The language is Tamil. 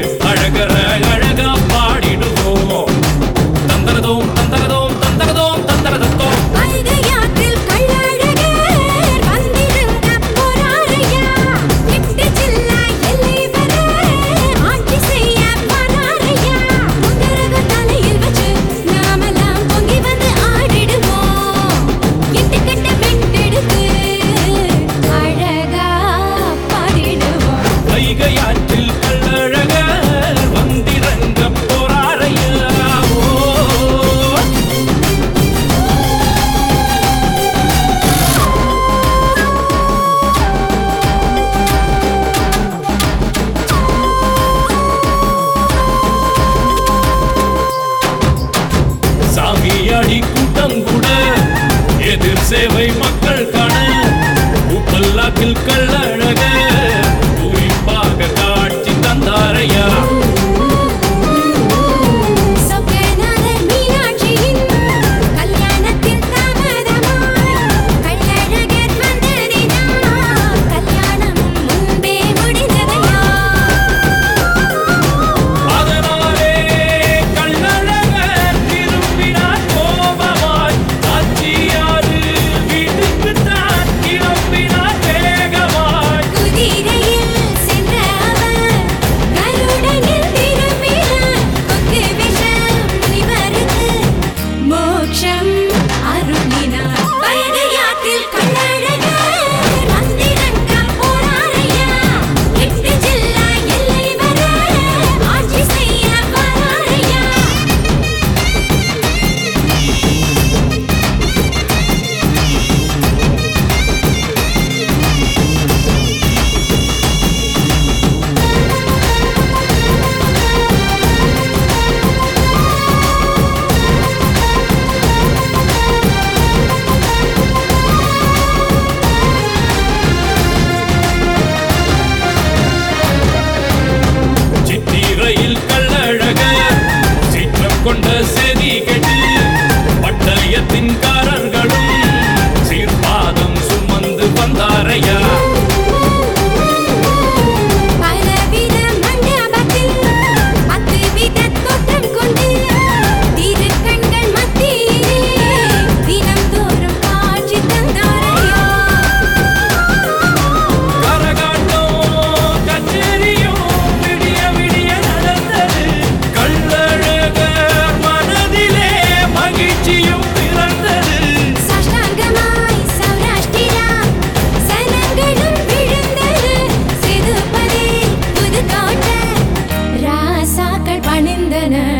அழகர அழகா பாடிடுவோம். தந்தரதோம் தந்தரதோம் தந்தரதோம் தந்தரதத்தோம். வைகையாற்றில் கள்ளழகர் வந்திருந்த போராரையா. எட்டு ஜில்லா எல்லை வர ஆட்சி செய்ய வராரையா. முகரக தலையில் வச்சு நாமெல்லாம் பொங்கி வந்து ஆடிடுவோம். எட்டு கட்ட வெட்டெடுத்து அழகா பாடிடுவோம். வைகையாற்றில் கள்ளழகர் வந்திறங்க போறாரையா. சாமியாடி கூட்டம் கூட எதிர் சேவை மக்கள் காண உப்பல்லாக்கில் கள்ளழக குறிப்பாக காட்சி தந்தாரையா. சொக்கநாதர் மீனாட்சியின் கல்யாணத்தில் தாமதமாய் கள்ளழகர் வந்ததினால் கல்யாணம் முன்பே முடிந்ததையா. அதனாலே கள்ளழகர் திரும்பினார் கோபமாய். சாட்சியாறு வீட்டுக்கு தான் கிளம்பினார் வேகமாய். குதிரையில் சென்ற அவர் கருடனில் திரும்பினார். கொக்கு விஷம் முனிவருக்கு மோட்சம் அருளினார். வைகையாற்றில் கள்ளழகர் வந்திறங்க போறாரையா. எட்டு ஜில்லா எல்லை வர ஆட்சி செய்ய வராரையா. சித்திரையில் கள்ளழகர் சீற்றம் கொண்ட செய்தி கேட்டு பட்டயத்தின்காரர்களும் சீர்பாதம் சுமந்து வந்தாரையா. பலவித மண்டபத்தில் 10 வித தோற்றம் கொண்டு திருக்கண்கள் மத்தியிலே தினம்தோறும் காட்சி தந்தாரையா. கரகாட்டம் கச்சேரியும் விடிய விடிய நடந்தது. கள்ளழகர் மனதிலே மகிழ்ச்சியும் பிறந்தது. சாஷ்டாங்கமாய் சௌராஷ்டிரா சனங்களும் விழுந்தது. சிதுபதி புதுக்கோட்டை ராசாக்கள் பணிந்தனர்.